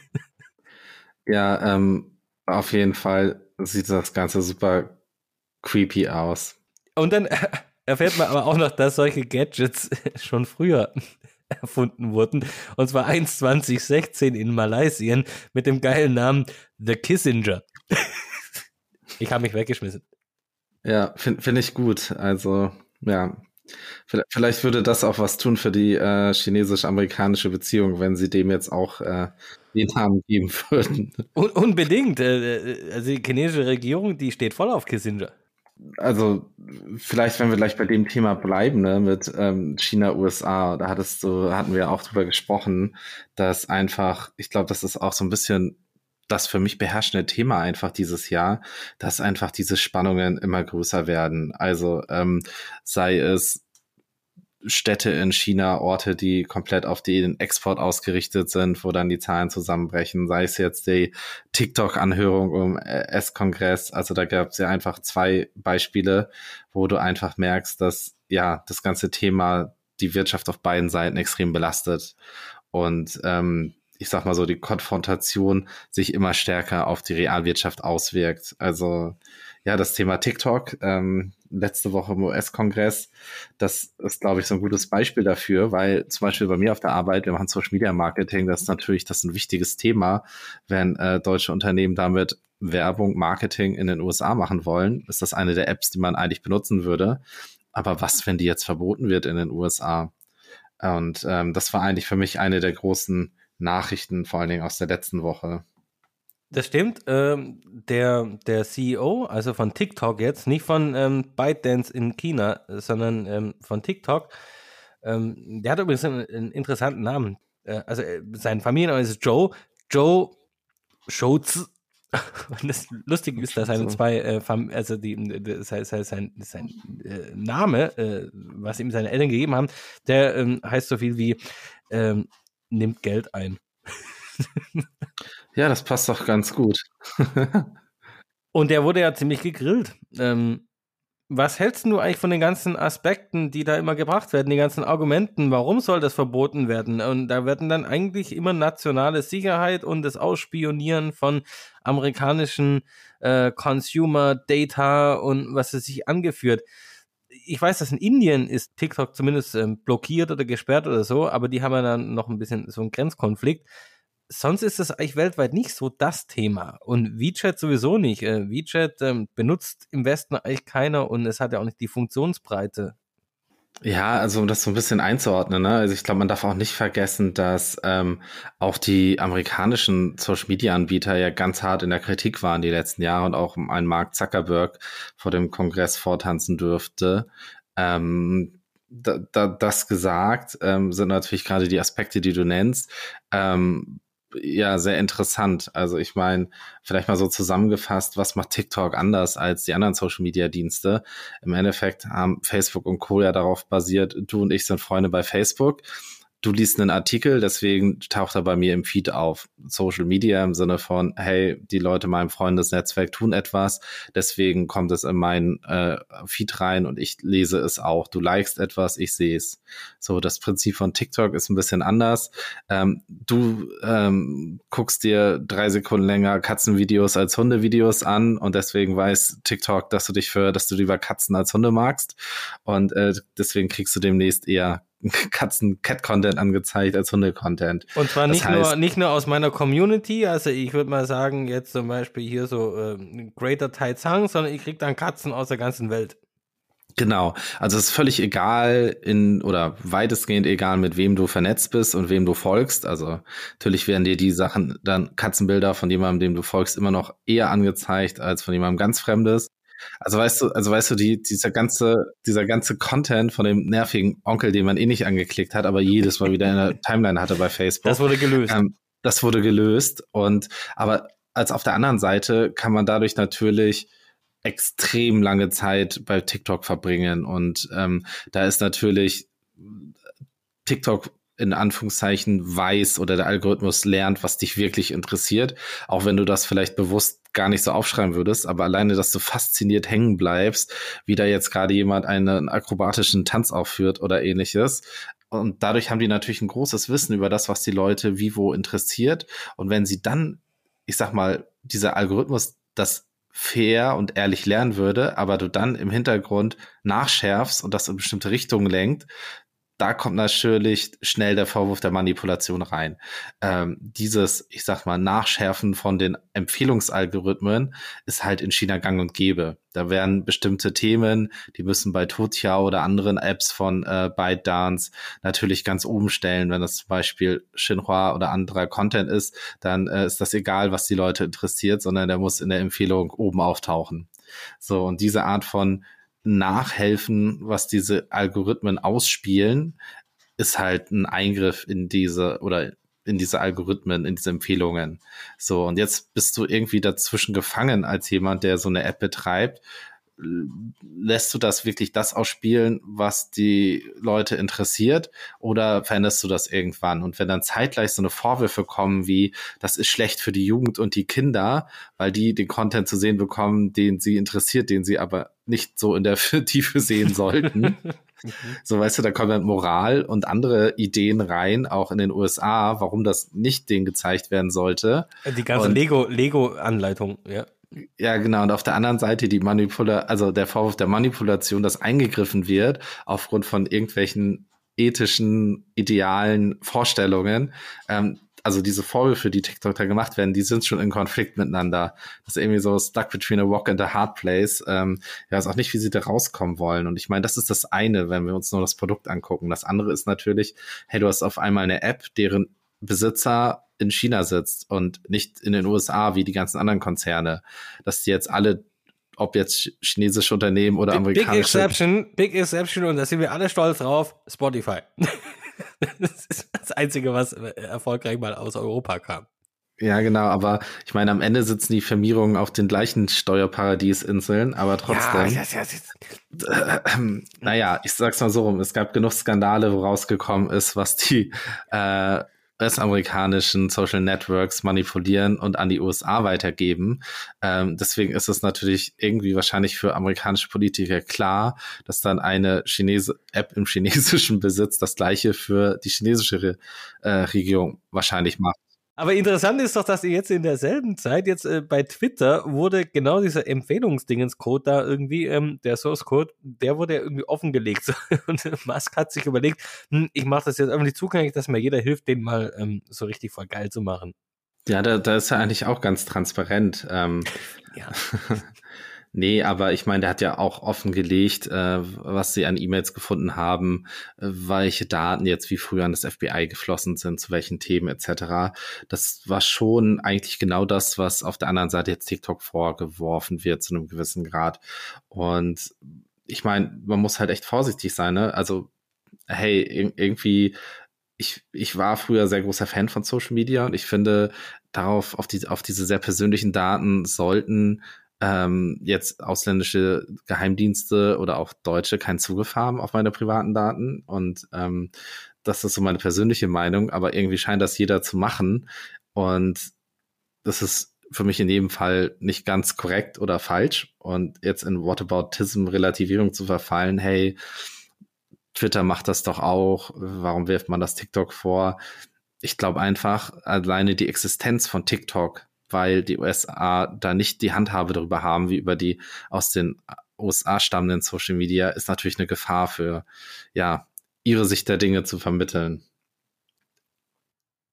Ja, auf jeden Fall sieht das Ganze super creepy aus. Und dann erfährt man aber auch noch, dass solche Gadgets schon früher erfunden wurden. Und zwar 2016 in Malaysia mit dem geilen Namen The Kissinger. Ich habe mich weggeschmissen. Ja, finde ich gut. Also, ja. Vielleicht würde das auch was tun für die chinesisch-amerikanische Beziehung, wenn sie dem jetzt auch den Namen geben würden. Unbedingt. Also die chinesische Regierung, die steht voll auf Kissinger. Also vielleicht, wenn wir gleich bei dem Thema bleiben, ne, mit China, USA, da hatten wir auch drüber gesprochen, dass einfach, ich glaube, das ist auch so ein bisschen das für mich beherrschende Thema einfach dieses Jahr, dass einfach diese Spannungen immer größer werden. Also sei es Städte in China, Orte, die komplett auf den Export ausgerichtet sind, wo dann die Zahlen zusammenbrechen, sei es jetzt die TikTok-Anhörung im US-Kongress, also da gab es ja einfach 2 Beispiele, wo du einfach merkst, dass ja das ganze Thema die Wirtschaft auf beiden Seiten extrem belastet und ich sag mal so, die Konfrontation sich immer stärker auf die Realwirtschaft auswirkt. Also ja, das Thema TikTok, letzte Woche im US-Kongress, das ist, glaube ich, so ein gutes Beispiel dafür, weil zum Beispiel bei mir auf der Arbeit, wir machen Social Media Marketing, das ist natürlich ein wichtiges Thema, wenn deutsche Unternehmen damit Werbung, Marketing in den USA machen wollen, ist das eine der Apps, die man eigentlich benutzen würde. Aber was, wenn die jetzt verboten wird in den USA? Und das war eigentlich für mich eine der großen Nachrichten, vor allen Dingen aus der letzten Woche. Das stimmt. Der CEO, also von TikTok jetzt, nicht von ByteDance in China, sondern von TikTok, der hat übrigens einen interessanten Namen. Sein Familienname ist Joe Schultz. Und das Lustige ist, dass seine zwei, sein Name, was ihm seine Eltern gegeben haben, der heißt so viel wie nimmt Geld ein. Ja, das passt doch ganz gut. Und der wurde ja ziemlich gegrillt. Was hältst du eigentlich von den ganzen Aspekten, die da immer gebracht werden, die ganzen Argumenten, warum soll das verboten werden? Und da werden dann eigentlich immer nationale Sicherheit und das Ausspionieren von amerikanischen Consumer Data und was es sich angeführt. Ich weiß, dass in Indien ist TikTok zumindest blockiert oder gesperrt oder so, aber die haben ja dann noch ein bisschen so einen Grenzkonflikt. Sonst ist das eigentlich weltweit nicht so das Thema. Und WeChat sowieso nicht. WeChat benutzt im Westen eigentlich keiner und es hat ja auch nicht die Funktionsbreite. Ja, also um das so ein bisschen einzuordnen, ne? Also ich glaube, man darf auch nicht vergessen, dass auch die amerikanischen Social-Media-Anbieter ja ganz hart in der Kritik waren die letzten Jahre und auch ein Mark Zuckerberg vor dem Kongress vortanzen dürfte. Das gesagt, sind natürlich gerade die Aspekte, die du nennst, ja, sehr interessant. Also ich meine, vielleicht mal so zusammengefasst, was macht TikTok anders als die anderen Social-Media-Dienste? Im Endeffekt haben Facebook und Co. ja darauf basiert, du und ich sind Freunde bei Facebook. Du liest einen Artikel, deswegen taucht er bei mir im Feed auf. Social Media im Sinne von, hey, die Leute in meinem Freundesnetzwerk tun etwas, deswegen kommt es in meinen Feed rein und ich lese es auch. Du likest etwas, ich sehe es. So, das Prinzip von TikTok ist ein bisschen anders. Du guckst dir 3 Sekunden länger Katzenvideos als Hundevideos an und deswegen weiß TikTok, dass du lieber Katzen als Hunde magst und deswegen kriegst du demnächst eher Cat-Content angezeigt als Hunde-Content. Und zwar nicht nur aus meiner Community, also ich würde mal sagen, jetzt zum Beispiel hier so Greater Taizang, sondern ich krieg dann Katzen aus der ganzen Welt. Genau. Also es ist völlig egal oder weitestgehend egal, mit wem du vernetzt bist und wem du folgst. Also natürlich werden dir die Sachen dann Katzenbilder von jemandem, dem du folgst, immer noch eher angezeigt als von jemandem ganz Fremdes. Also weißt du, dieser ganze Content von dem nervigen Onkel, den man eh nicht angeklickt hat, aber jedes Mal wieder in der Timeline hatte bei Facebook. Das wurde gelöst. Das wurde gelöst. Aber als auf der anderen Seite kann man dadurch natürlich extrem lange Zeit bei TikTok verbringen. Und da ist natürlich TikTok in Anführungszeichen weiß oder der Algorithmus lernt, was dich wirklich interessiert, auch wenn du das vielleicht bewusst gar nicht so aufschreiben würdest, aber alleine, dass du fasziniert hängen bleibst, wie da jetzt gerade jemand einen akrobatischen Tanz aufführt oder ähnliches. Und dadurch haben die natürlich ein großes Wissen über das, was die Leute wie wo interessiert. Und wenn sie dann, ich sag mal, dieser Algorithmus das fair und ehrlich lernen würde, aber du dann im Hintergrund nachschärfst und das in bestimmte Richtungen lenkt, da kommt natürlich schnell der Vorwurf der Manipulation rein. Dieses, ich sag mal, Nachschärfen von den Empfehlungsalgorithmen ist halt in China gang und gäbe. Da werden bestimmte Themen, die müssen bei Toutiao oder anderen Apps von ByteDance natürlich ganz oben stellen. Wenn das zum Beispiel Xinhua oder anderer Content ist, dann ist das egal, was die Leute interessiert, sondern der muss in der Empfehlung oben auftauchen. So, und diese Art von Nachhelfen, was diese Algorithmen ausspielen, ist halt ein Eingriff in diese Algorithmen, in diese Empfehlungen. So, und jetzt bist du irgendwie dazwischen gefangen als jemand, der so eine App betreibt. Lässt du das wirklich das ausspielen, was die Leute interessiert, oder veränderst du das irgendwann? Und wenn dann zeitgleich so eine Vorwürfe kommen wie, das ist schlecht für die Jugend und die Kinder, weil die den Content zu sehen bekommen, den sie interessiert, den sie aber nicht so in der Tiefe sehen sollten. So, weißt du, da kommen dann Moral und andere Ideen rein, auch in den USA, warum das nicht denen gezeigt werden sollte. Die ganze Lego-Anleitung, ja. Ja, genau. Und auf der anderen Seite also der Vorwurf der Manipulation, dass eingegriffen wird aufgrund von irgendwelchen ethischen, idealen Vorstellungen. Also diese Vorwürfe, die TikTok da gemacht werden, die sind schon in Konflikt miteinander. Das ist irgendwie so stuck between a rock and a hard place. Ich weiß auch nicht, wie sie da rauskommen wollen. Und ich meine, das ist das eine, wenn wir uns nur das Produkt angucken. Das andere ist natürlich, hey, du hast auf einmal eine App, deren Besitzer in China sitzt und nicht in den USA wie die ganzen anderen Konzerne, dass die jetzt alle, ob jetzt chinesische Unternehmen oder amerikanische. Big Exception, und da sind wir alle stolz drauf, Spotify. Das ist das Einzige, was erfolgreich mal aus Europa kam. Ja, genau, aber ich meine, am Ende sitzen die Firmierungen auf den gleichen Steuerparadiesinseln, aber trotzdem. Naja, ich sag's mal so rum, es gab genug Skandale, wo rausgekommen ist, was die US-amerikanischen Social Networks manipulieren und an die USA weitergeben. Deswegen ist es natürlich irgendwie wahrscheinlich für amerikanische Politiker klar, dass dann eine App im chinesischen Besitz das Gleiche für die chinesische Regierung wahrscheinlich macht. Aber interessant ist doch, dass jetzt in derselben Zeit jetzt bei Twitter wurde genau dieser Empfehlungsdingenscode da irgendwie, der Source Code, der wurde ja irgendwie offengelegt. Und Musk hat sich überlegt, ich mache das jetzt öffentlich zugänglich, dass mir jeder hilft, den mal so richtig voll geil zu machen. Ja, da ist er eigentlich auch ganz transparent. Ja. Nee, aber ich meine, der hat ja auch offengelegt, was sie an E-Mails gefunden haben, welche Daten jetzt wie früher an das FBI geflossen sind, zu welchen Themen etc. Das war schon eigentlich genau das, was auf der anderen Seite jetzt TikTok vorgeworfen wird zu einem gewissen Grad. Und ich meine, man muss halt echt vorsichtig sein, ne? Also, hey, irgendwie, ich war früher sehr großer Fan von Social Media und ich finde, auf diese sehr persönlichen Daten sollten jetzt ausländische Geheimdienste oder auch Deutsche keinen Zugriff haben auf meine privaten Daten. Und das ist so meine persönliche Meinung, aber irgendwie scheint das jeder zu machen. Und das ist für mich in jedem Fall nicht ganz korrekt oder falsch. Und jetzt in Whataboutism-Relativierung zu verfallen, hey, Twitter macht das doch auch, warum wirft man das TikTok vor? Ich glaube einfach, alleine die Existenz von TikTok, weil die USA da nicht die Handhabe darüber haben, wie über die aus den USA stammenden Social Media, ist natürlich eine Gefahr für, ja, ihre Sicht der Dinge zu vermitteln.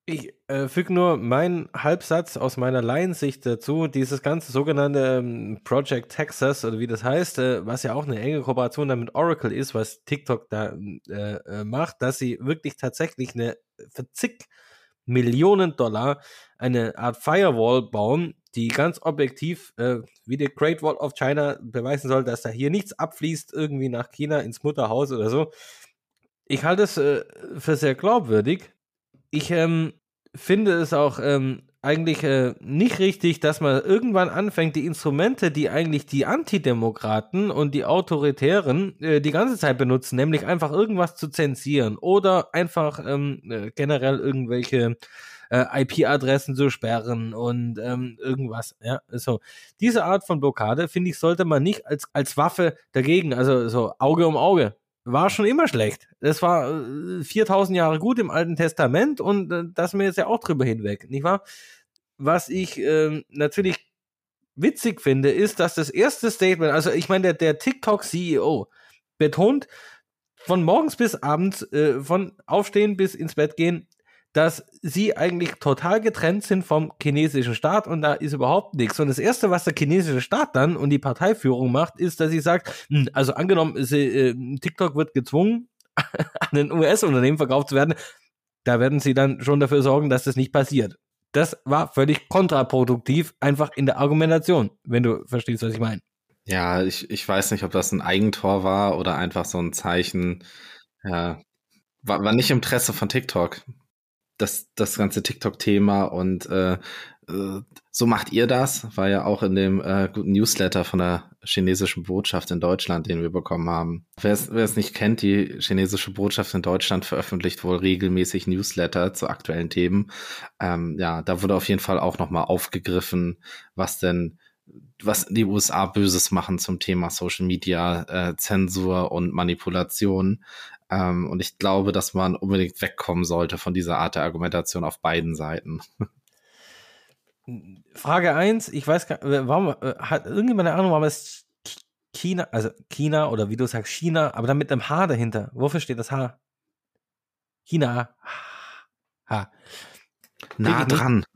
Ich füge nur meinen Halbsatz aus meiner Laiensicht dazu. Dieses ganze sogenannte Project Texas oder wie das heißt, was ja auch eine enge Kooperation dann mit Oracle ist, was TikTok da macht, dass sie wirklich tatsächlich für zig Millionen Dollar eine Art Firewall bauen, die ganz objektiv wie die Great Wall of China beweisen soll, dass da hier nichts abfließt irgendwie nach China ins Mutterhaus oder so. Ich halte es für sehr glaubwürdig. Ich finde es auch eigentlich nicht richtig, dass man irgendwann anfängt, die Instrumente, die eigentlich die Antidemokraten und die Autoritären die ganze Zeit benutzen, nämlich einfach irgendwas zu zensieren oder einfach generell irgendwelche IP-Adressen zu sperren und irgendwas. Ja, so. Diese Art von Blockade, finde ich, sollte man nicht als Waffe dagegen, also so Auge um Auge. War schon immer schlecht. Das war 4000 Jahre gut im Alten Testament und da sind wir jetzt ja auch drüber hinweg, nicht wahr? Was ich natürlich witzig finde, ist, dass das erste Statement, also ich meine, der TikTok-CEO betont von morgens bis abends, von Aufstehen bis ins Bett gehen, dass sie eigentlich total getrennt sind vom chinesischen Staat und da ist überhaupt nichts. Und das Erste, was der chinesische Staat dann und die Parteiführung macht, ist, dass sie sagt, also angenommen, TikTok wird gezwungen, an ein US-Unternehmen verkauft zu werden, da werden sie dann schon dafür sorgen, dass das nicht passiert. Das war völlig kontraproduktiv, einfach in der Argumentation, wenn du verstehst, was ich meine. Ja, ich weiß nicht, ob das ein Eigentor war oder einfach so ein Zeichen. Ja, war nicht im Interesse von TikTok. Das ganze TikTok-Thema und so macht ihr das, war ja auch in dem guten Newsletter von der chinesischen Botschaft in Deutschland, den wir bekommen haben. Wer es nicht kennt, die chinesische Botschaft in Deutschland veröffentlicht wohl regelmäßig Newsletter zu aktuellen Themen. Ja, da wurde auf jeden Fall auch nochmal aufgegriffen, was die USA Böses machen zum Thema Social Media, Zensur und Manipulation. Und ich glaube, dass man unbedingt wegkommen sollte von dieser Art der Argumentation auf beiden Seiten. Frage 1, ich weiß gar nicht, warum, hat irgendjemand eine Ahnung, warum es China oder wie du sagst, China, aber dann mit einem H dahinter. Wofür steht das H? China. H. Nah dran.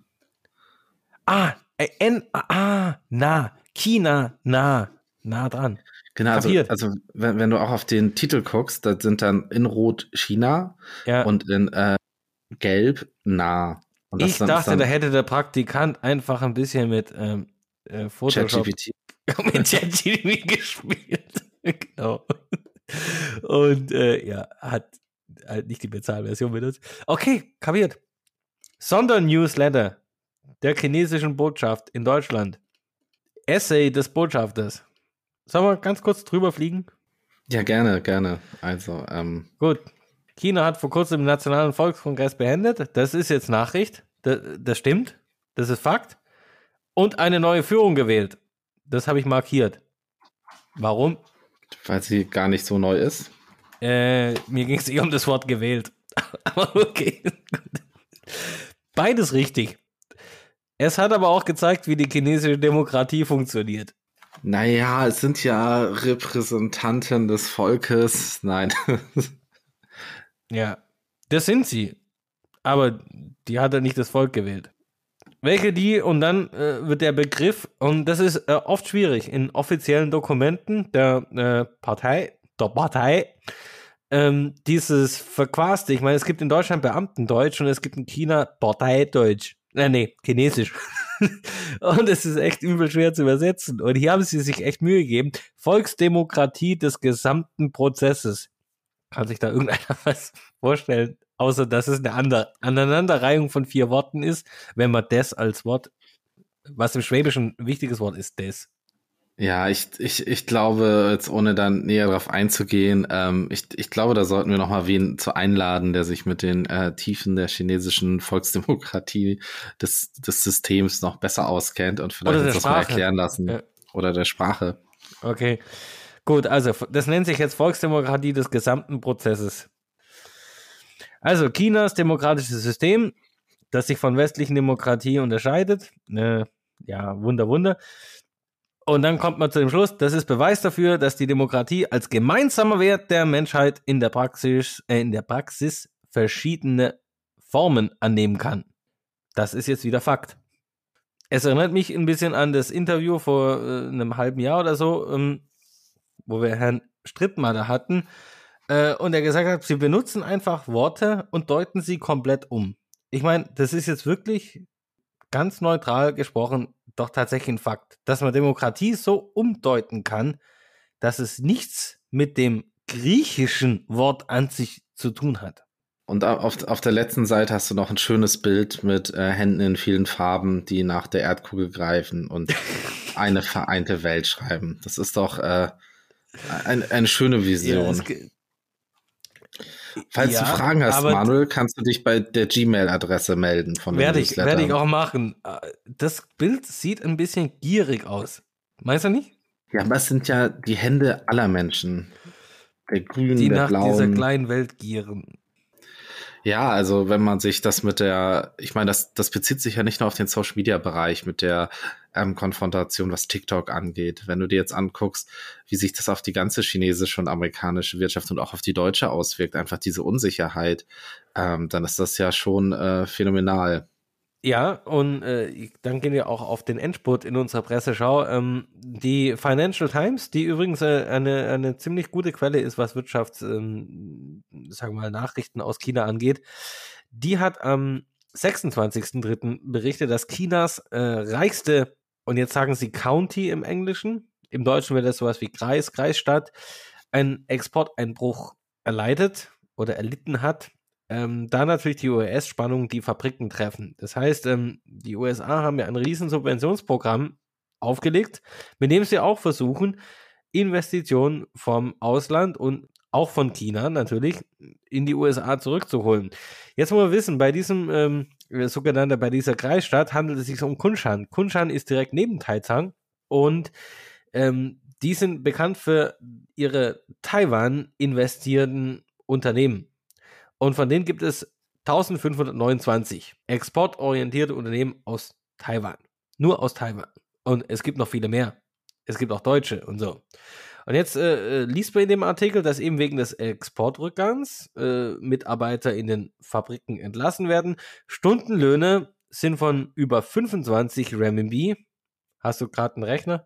China, nah dran. Genau, also wenn du auch auf den Titel guckst, da sind dann in Rot China und in Gelb nah. Und ich dachte, da hätte der Praktikant einfach ein bisschen mit Photoshop mit ChatGPT gespielt. Genau. Und hat halt nicht die Bezahlversion benutzt. Okay, kapiert. Sondernewsletter der chinesischen Botschaft in Deutschland. Essay des Botschafters. Sollen wir ganz kurz drüber fliegen? Ja, gerne. Also, gut. China hat vor kurzem den Nationalen Volkskongress beendet. Das ist jetzt Nachricht. Das stimmt. Das ist Fakt. Und eine neue Führung gewählt. Das habe ich markiert. Warum? Weil sie gar nicht so neu ist. Mir ging es um das Wort gewählt. Aber okay. Beides richtig. Es hat aber auch gezeigt, wie die chinesische Demokratie funktioniert. Naja, es sind ja Repräsentanten des Volkes. Nein. Ja, das sind sie. Aber die hat ja nicht das Volk gewählt. Welche die, und dann wird der Begriff, und das ist oft schwierig, in offiziellen Dokumenten der Partei, dieses Verquaste. Ich meine, es gibt in Deutschland Beamtendeutsch und es gibt in China Parteideutsch. Chinesisch. Und es ist echt übel schwer zu übersetzen. Und hier haben sie sich echt Mühe gegeben. Volksdemokratie des gesamten Prozesses. Kann sich da irgendeiner was vorstellen? Außer, dass es eine Aneinanderreihung von 4 Worten ist, wenn man das als Wort, was im Schwäbischen ein wichtiges Wort ist, das. Ja, ich glaube, jetzt ohne dann näher drauf einzugehen, ich glaube, da sollten wir nochmal wen zu einladen, der sich mit den Tiefen der chinesischen Volksdemokratie des Systems noch besser auskennt und vielleicht uns das mal erklären lassen. Ja. Oder der Sprache. Okay, gut, also das nennt sich jetzt Volksdemokratie des gesamten Prozesses. Also Chinas demokratisches System, das sich von westlichen Demokratie unterscheidet. Ja, Wunder. Und dann kommt man zu dem Schluss, das ist Beweis dafür, dass die Demokratie als gemeinsamer Wert der Menschheit in der Praxis verschiedene Formen annehmen kann. Das ist jetzt wieder Fakt. Es erinnert mich ein bisschen an das Interview vor einem halben Jahr oder so, wo wir Herrn Strittmatter hatten und er gesagt hat, sie benutzen einfach Worte und deuten sie komplett um. Ich meine, das ist jetzt wirklich ganz neutral gesprochen doch tatsächlich ein Fakt, dass man Demokratie so umdeuten kann, dass es nichts mit dem griechischen Wort an sich zu tun hat. Und auf der letzten Seite hast du noch ein schönes Bild mit Händen in vielen Farben, die nach der Erdkugel greifen und eine vereinte Welt schreiben. Das ist doch eine schöne Vision. Falls du Fragen hast, Manuel, kannst du dich bei der Gmail-Adresse melden von dem Newsletter. Werde ich auch machen. Das Bild sieht ein bisschen gierig aus. Meinst du nicht? Ja, aber es sind ja die Hände aller Menschen. Der grünen, die der nach blauen. Dieser kleinen Welt gieren. Ja, also wenn man sich das mit der, ich meine, das bezieht sich ja nicht nur auf den Social-Media-Bereich mit der Konfrontation, was TikTok angeht. Wenn du dir jetzt anguckst, wie sich das auf die ganze chinesische und amerikanische Wirtschaft und auch auf die deutsche auswirkt, einfach diese Unsicherheit, dann ist das ja schon phänomenal. Ja, und dann gehen wir auch auf den Endspurt in unserer Presseschau. Die Financial Times, die übrigens eine ziemlich gute Quelle ist, was sagen wir mal, Nachrichten aus China angeht, die hat am 26.03. berichtet, dass Chinas reichste, und jetzt sagen sie County im Englischen, im Deutschen wäre das sowas wie Kreisstadt, einen Exporteinbruch erleidet oder erlitten hat. Da natürlich die US-Spannungen die Fabriken treffen. Das heißt, die USA haben ja ein riesen Subventionsprogramm aufgelegt, mit dem sie auch versuchen, Investitionen vom Ausland und auch von China natürlich in die USA zurückzuholen. Jetzt muss man wissen, bei diesem bei dieser Kreisstadt handelt es sich um Kunshan. Kunshan ist direkt neben Taicang und die sind bekannt für ihre Taiwan investierten Unternehmen. Und von denen gibt es 1529 exportorientierte Unternehmen aus Taiwan. Nur aus Taiwan. Und es gibt noch viele mehr. Es gibt auch Deutsche und so. Und jetzt liest man in dem Artikel, dass eben wegen des Exportrückgangs Mitarbeiter in den Fabriken entlassen werden. Stundenlöhne sind von über 25 Renminbi. Hast du gerade einen Rechner?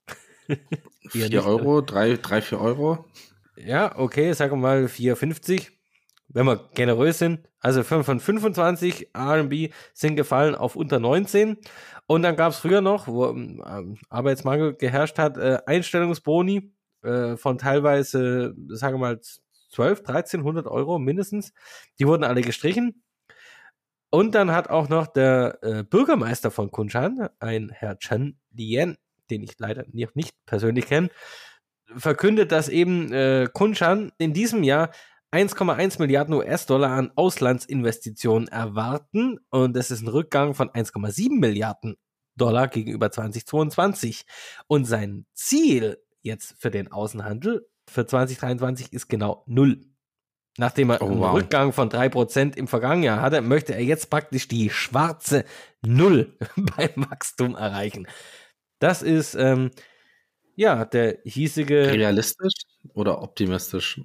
4 Euro, 4 Euro. Ja, okay, sagen wir mal 4,50. Wenn wir generös sind, also von 25 RMB sind gefallen auf unter 19. Und dann gab es früher noch, wo Arbeitsmangel geherrscht hat, Einstellungsboni von teilweise, sagen wir mal, 1.200-1.300 Euro mindestens. Die wurden alle gestrichen. Und dann hat auch noch der Bürgermeister von Kunshan, ein Herr Chen Lian, den ich leider nicht persönlich kenne, verkündet, dass eben Kunshan in diesem Jahr 1,1 Milliarden US-Dollar an Auslandsinvestitionen erwarten und das ist ein Rückgang von 1,7 Milliarden Dollar gegenüber 2022. Und sein Ziel jetzt für den Außenhandel für 2023 ist genau 0. Nachdem er einen Rückgang von 3% im vergangenen Jahr hatte, möchte er jetzt praktisch die schwarze 0 beim Wachstum erreichen. Das ist der hiesige... Realistisch oder optimistisch?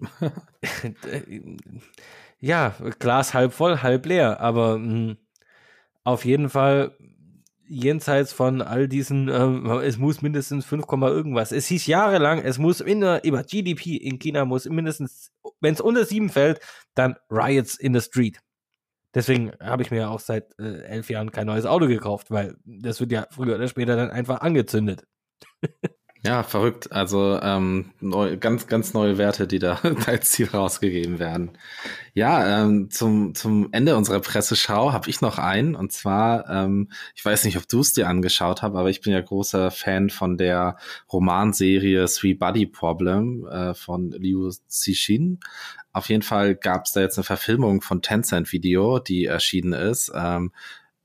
Ja, Glas halb voll, halb leer, aber auf jeden Fall jenseits von all diesen, es muss mindestens 5, irgendwas. Es hieß jahrelang, es muss über GDP in China muss mindestens, wenn es unter 7 fällt, dann Riots in the Street. Deswegen habe ich mir ja auch seit 11 Jahren kein neues Auto gekauft, weil das wird ja früher oder später dann einfach angezündet. Ja, verrückt. Also ganz neue Werte, die da als Ziel rausgegeben werden. Ja, zum Ende unserer Presseschau habe ich noch einen. Und zwar, ich weiß nicht, ob du es dir angeschaut hast, aber ich bin ja großer Fan von der Romanserie Three Body Problem von Liu Cixin. Auf jeden Fall gab es da jetzt eine Verfilmung von Tencent Video, die erschienen ist.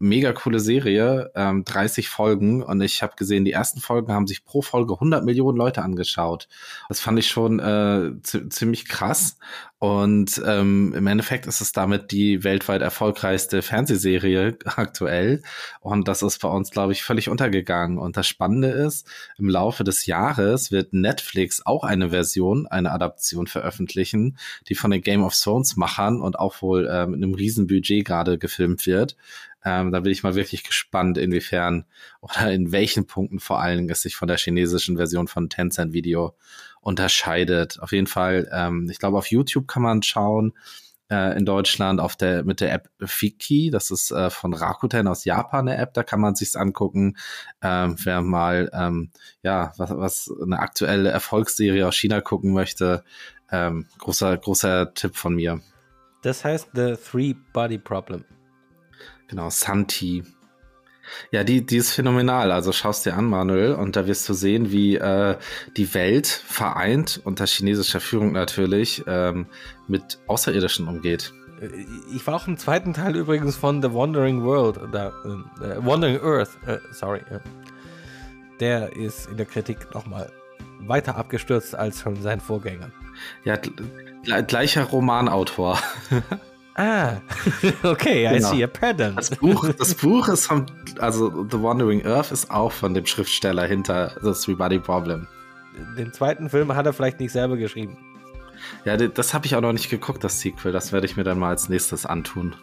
mega coole Serie, 30 Folgen und ich habe gesehen, die ersten Folgen haben sich pro Folge 100 Millionen Leute angeschaut. Das fand ich schon ziemlich krass und im Endeffekt ist es damit die weltweit erfolgreichste Fernsehserie aktuell und das ist bei uns, glaube ich, völlig untergegangen. Und das Spannende ist, im Laufe des Jahres wird Netflix auch eine Adaption veröffentlichen, die von den Game of Thrones Machern und auch wohl mit einem riesen Budget gerade gefilmt wird. Da bin ich mal wirklich gespannt, inwiefern oder in welchen Punkten vor allem es sich von der chinesischen Version von Tencent Video unterscheidet. Auf jeden Fall, ich glaube, auf YouTube kann man schauen, in Deutschland mit der App Viki, das ist von Rakuten aus Japan eine App, da kann man sich's angucken. Wer mal was eine aktuelle Erfolgsserie aus China gucken möchte, großer Tipp von mir. Das heißt The Three Body Problem. Genau, Santi. Ja, die ist phänomenal. Also schaust dir an, Manuel, und da wirst du sehen, wie die Welt vereint, unter chinesischer Führung natürlich, mit Außerirdischen umgeht. Ich war auch im zweiten Teil übrigens von The Wandering World, oder Wandering Earth, sorry. Der ist in der Kritik nochmal weiter abgestürzt als schon sein Vorgänger. Ja, gleicher Romanautor. Ah, okay, I see a pattern. Das Buch ist also The Wandering Earth ist auch von dem Schriftsteller hinter The Three Body Problem. Den zweiten Film hat er vielleicht nicht selber geschrieben. Ja, das habe ich auch noch nicht geguckt, das Sequel. Das werde ich mir dann mal als nächstes antun.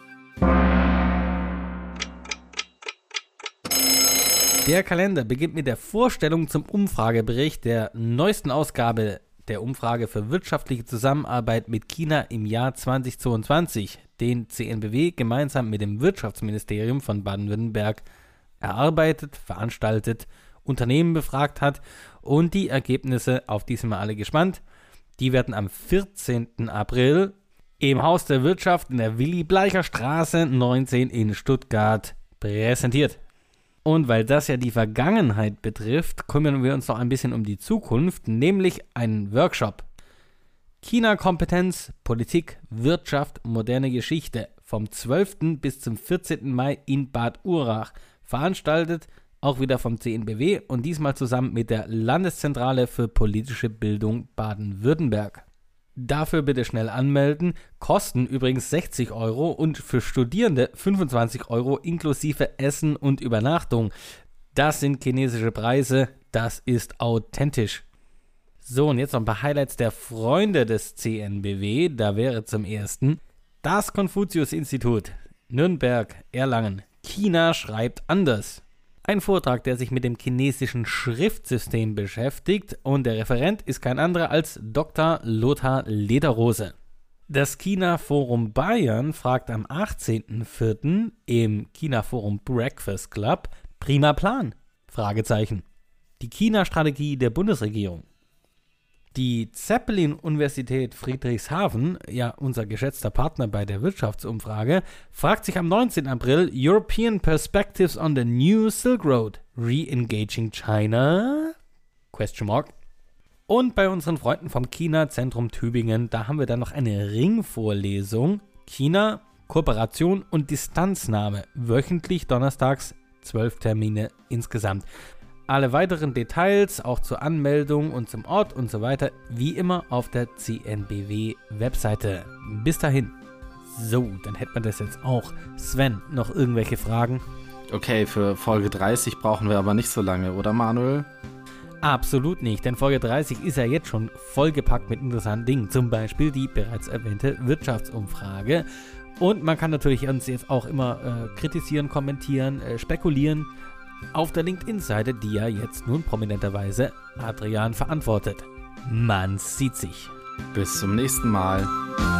Der Kalender beginnt mit der Vorstellung zum Umfragebericht der neuesten Ausgabe der Umfrage für wirtschaftliche Zusammenarbeit mit China im Jahr 2022, den CNBW gemeinsam mit dem Wirtschaftsministerium von Baden-Württemberg erarbeitet, veranstaltet, Unternehmen befragt hat und die Ergebnisse, auf die sind wir alle gespannt, die werden am 14. April im Haus der Wirtschaft in der Willy-Bleicher-Straße 19 in Stuttgart präsentiert. Und weil das ja die Vergangenheit betrifft, kümmern wir uns noch ein bisschen um die Zukunft, nämlich einen Workshop. China-Kompetenz, Politik, Wirtschaft, moderne Geschichte vom 12. bis zum 14. Mai in Bad Urach. Veranstaltet auch wieder vom CNBW und diesmal zusammen mit der Landeszentrale für politische Bildung Baden-Württemberg. Dafür bitte schnell anmelden, kosten übrigens 60 € und für Studierende 25 € inklusive Essen und Übernachtung. Das sind chinesische Preise, das ist authentisch. So, und jetzt noch ein paar Highlights der Freunde des CNBW. Da wäre zum ersten das Konfuzius-Institut, Nürnberg, Erlangen. China schreibt anders. Ein Vortrag, der sich mit dem chinesischen Schriftsystem beschäftigt und der Referent ist kein anderer als Dr. Lothar Lederrose. Das China-Forum Bayern fragt am 18.04. im China-Forum Breakfast Club prima Plan? Fragezeichen. Die China-Strategie der Bundesregierung. Die Zeppelin-Universität Friedrichshafen, ja unser geschätzter Partner bei der Wirtschaftsumfrage, fragt sich am 19. April European Perspectives on the New Silk Road, Re-engaging China? ? Und bei unseren Freunden vom China-Zentrum Tübingen, da haben wir dann noch eine Ringvorlesung. China, Kooperation und Distanznahme, wöchentlich donnerstags, 12 Termine insgesamt. Alle weiteren Details, auch zur Anmeldung und zum Ort und so weiter, wie immer auf der CNBW-Webseite. Bis dahin. So, dann hätten wir das jetzt auch. Sven, noch irgendwelche Fragen? Okay, für Folge 30 brauchen wir aber nicht so lange, oder Manuel? Absolut nicht, denn Folge 30 ist ja jetzt schon vollgepackt mit interessanten Dingen. Zum Beispiel die bereits erwähnte Wirtschaftsumfrage. Und man kann natürlich uns jetzt auch immer kritisieren, kommentieren, spekulieren. Auf der LinkedIn-Seite, die ja jetzt nun prominenterweise Adrian verantwortet. Man sieht sich. Bis zum nächsten Mal.